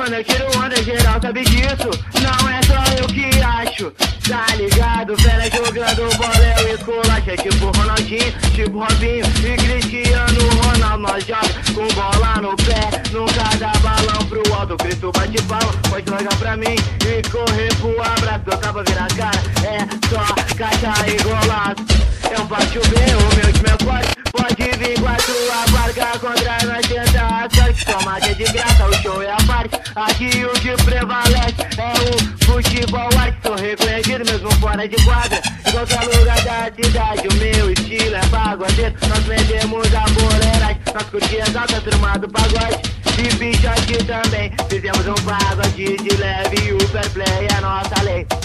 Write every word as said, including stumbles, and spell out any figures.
quando eu tiro onda, geral sabe disso. Não é só eu que acho, tá ligado? Fera jogando bola, eu esculacho. É tipo Ronaldinho, tipo Robinho e Cristiano Ronaldo. Nós joga com bola no pé, nunca dá balão pro alto. Cristo bate palma, pode largar pra mim e correr pro abraço. Eu tava vendo a cara, é só caixa e golaço. Eu bato bem, o meu time é forte, pode vir com a tua barca contra nós, tenta a sorte. Toma que é de graça, o show é a parte. Aqui o que prevalece é o futebol arte. Sou reconhecido mesmo fora de quadra, em qualquer lugar da cidade. O meu estilo é pagodeiro, nós vendemos a boleiragem. Nós curtimos alta turma do pagode e bicho aqui também. Fizemos um pagode de leve e o fair play é nossa lei.